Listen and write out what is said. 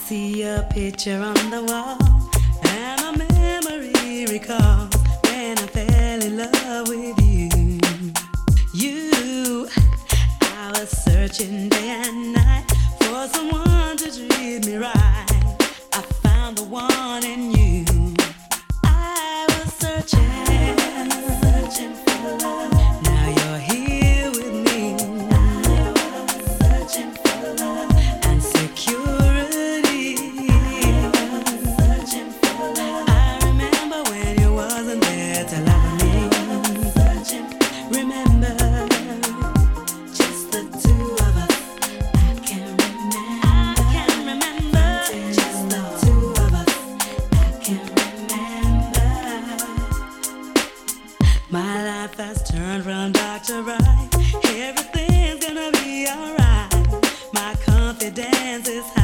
see your picture on the wall, and a memory recalls when I fell in love with you. I was searching day and night for someone to treat me right. I found the one in you. I was searching for love. Now you're here with me. I was searching for love and security. I was searching for love. I remember when you wasn't there to love me. I was searching. Remember, just the two of us. I can remember. Just the two of us. I can remember. My life has turned from dark to bright. Everything's gonna be alright. My confidence is high.